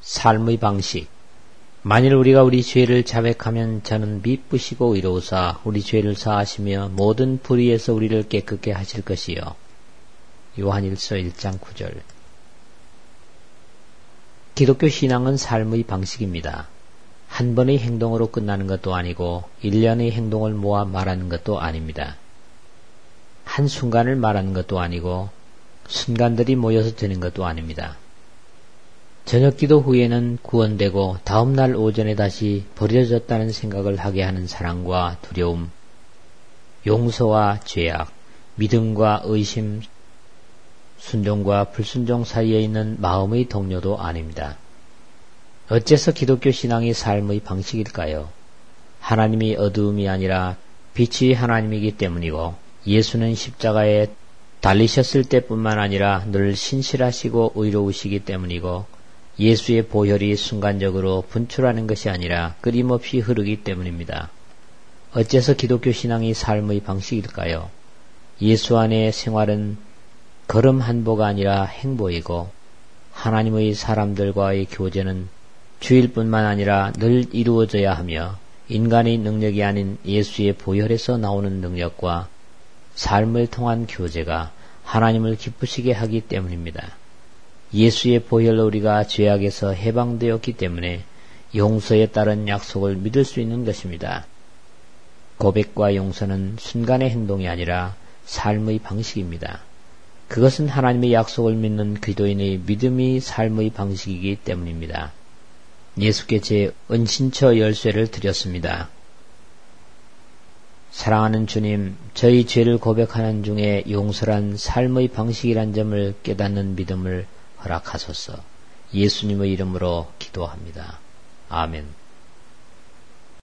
삶의 방식. 만일 우리가 우리 죄를 자백하면 저는 미쁘시고 의로우사 우리 죄를 사하시며 모든 불의에서 우리를 깨끗게 하실 것이요. 요한일서 1장 9절. 기독교 신앙은 삶의 방식입니다. 한 번의 행동으로 끝나는 것도 아니고 일련의 행동을 모아 말하는 것도 아닙니다. 한순간을 말하는 것도 아니고 순간들이 모여서 되는 것도 아닙니다. 저녁기도 후에는 구원되고 다음날 오전에 다시 버려졌다는 생각을 하게 하는 사랑과 두려움, 용서와 죄악, 믿음과 의심, 순종과 불순종 사이에 있는 마음의 동료도 아닙니다. 어째서 기독교 신앙이 삶의 방식일까요? 하나님이 어두움이 아니라 빛이 하나님이기 때문이고 예수는 십자가에 달리셨을 때뿐만 아니라 늘 신실하시고 의로우시기 때문이고 예수의 보혈이 순간적으로 분출하는 것이 아니라 끊임없이 흐르기 때문입니다. 어째서 기독교 신앙이 삶의 방식일까요? 예수 안의 생활은 걸음 한보가 아니라 행보이고 하나님의 사람들과의 교제는 주일뿐만 아니라 늘 이루어져야 하며 인간의 능력이 아닌 예수의 보혈에서 나오는 능력과 삶을 통한 교제가 하나님을 기쁘시게 하기 때문입니다. 예수의 보혈로 우리가 죄악에서 해방되었기 때문에 용서에 따른 약속을 믿을 수 있는 것입니다. 고백과 용서는 순간의 행동이 아니라 삶의 방식입니다. 그것은 하나님의 약속을 믿는 기도인의 믿음이 삶의 방식이기 때문입니다. 예수께 제 은신처 열쇠를 드렸습니다. 사랑하는 주님, 저희 죄를 고백하는 중에 용서란 삶의 방식이란 점을 깨닫는 믿음을 허락하소서. 예수님의 이름으로 기도합니다. 아멘.